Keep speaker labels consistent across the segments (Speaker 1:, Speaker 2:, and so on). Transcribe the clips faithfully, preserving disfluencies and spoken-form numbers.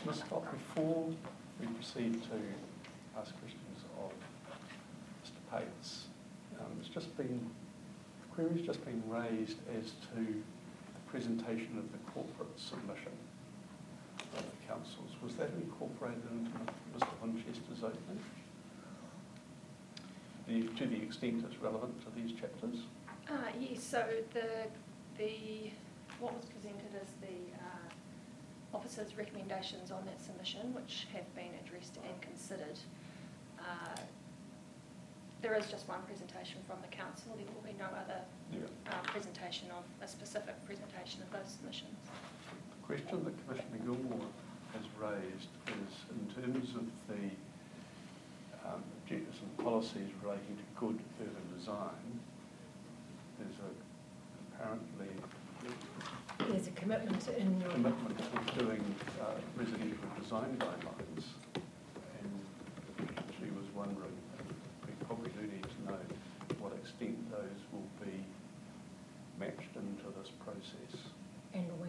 Speaker 1: Miz Scott, before we proceed to ask questions of Mister Pates, um, it's just been, the query's just been raised as to the presentation of the corporate submission of the councils. Was that incorporated into Mister Winchester's opening? The, to the extent it's relevant to these chapters?
Speaker 2: Uh, yes, so the, the, what was presented is the uh, officer's recommendations on that submission, which have been addressed and considered. Uh, there is just one presentation from the council. There will be no other
Speaker 1: Yeah.
Speaker 2: uh, presentation of a specific presentation of those submissions.
Speaker 1: The question that Commissioner Gilmore has raised is in terms of the um, objectives and policies relating to good urban design. There's a, apparently
Speaker 3: There's a commitment in your
Speaker 1: commitment to doing uh, residential design guidelines, and she was wondering, we probably do need to know to what extent those will be matched into this process.
Speaker 3: and when.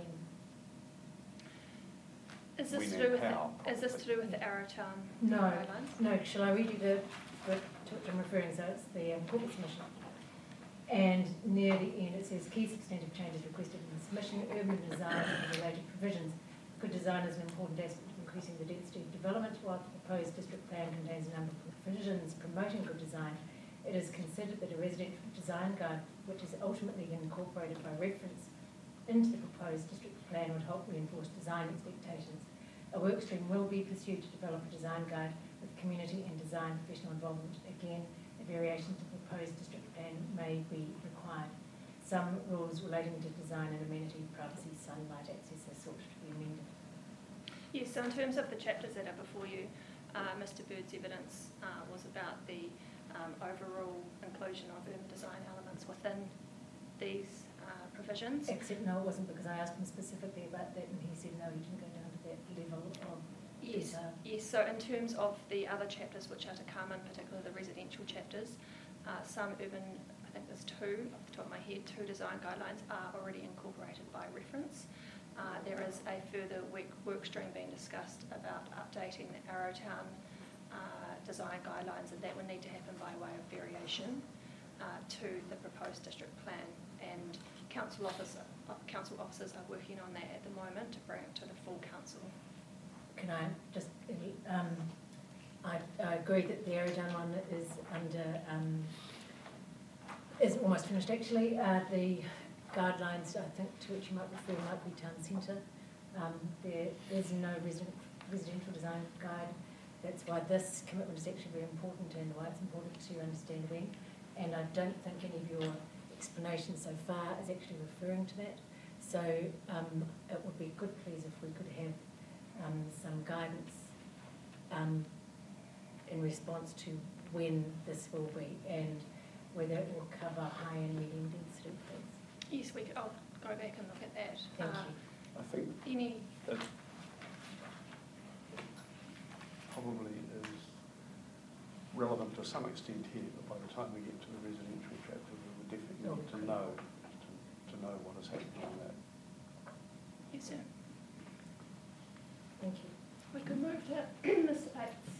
Speaker 2: Is this
Speaker 1: We
Speaker 2: to
Speaker 1: need
Speaker 2: do with
Speaker 1: how,
Speaker 2: the, is this to do with the Arrowtown
Speaker 3: No,
Speaker 2: guidelines?
Speaker 3: no, shall I read you the, the, to which I'm referring, so it's the um, corporate submission. And near the end it says, key substantive changes requested in the submission, urban design and related provisions. Good design is an important aspect of increasing the density of development, while the proposed district plan contains a number of provisions promoting good design. It is considered that a residential design guide, which is ultimately incorporated by reference into the proposed district plan, would help reinforce design expectations. A workstream will be pursued to develop a design guide with community and design professional involvement. Again, a variation to the proposed district plan may be required. Some rules relating to design and amenity, privacy, sunlight access are sought to be amended.
Speaker 2: Yes, so in terms of the chapters that are before you, uh, Mister Bird's evidence uh, was about the um, overall inclusion of urban design elements within these uh, provisions.
Speaker 3: Except no, it wasn't, because I asked him specifically about that and he said no, he didn't go down to that level of
Speaker 2: Yes,
Speaker 3: detail.
Speaker 2: yes. So in terms of the other chapters which are to come, in particular the residential chapters, uh, some urban, I think there's two, off the top of my head, two design guidelines are already incorporated by reference. Uh, there is a further work, work stream being discussed about updating the Arrowtown uh, design guidelines, and that would need to happen by way of variation uh, to the proposed district plan. And council officer, uh, council officers are working on that at the moment to bring it to the full council.
Speaker 3: Can I just, um, I, I agree that the Arrowtown one is under, um, is almost finished actually. Uh, the guidelines, I think, to which you might refer might be town centre. Um, there is no resident, residential design guide. That's why this commitment is actually very important and why it's important to understand when. And I don't think any of your explanations so far is actually referring to that. So um, it would be good, please, if we could have um, some guidance um, in response to when this will be and whether it will cover high and medium density, please.
Speaker 2: Yes, we could, I'll go back and look at that.
Speaker 3: Thank
Speaker 2: uh,
Speaker 3: you.
Speaker 1: I think
Speaker 2: Any,
Speaker 1: that probably is relevant to some extent here, but by the time we get to the residential chapter, we would definitely need to know to, to know what is happening on that.
Speaker 2: yes, sir.
Speaker 3: Thank you.
Speaker 2: We could move to Mister Pates.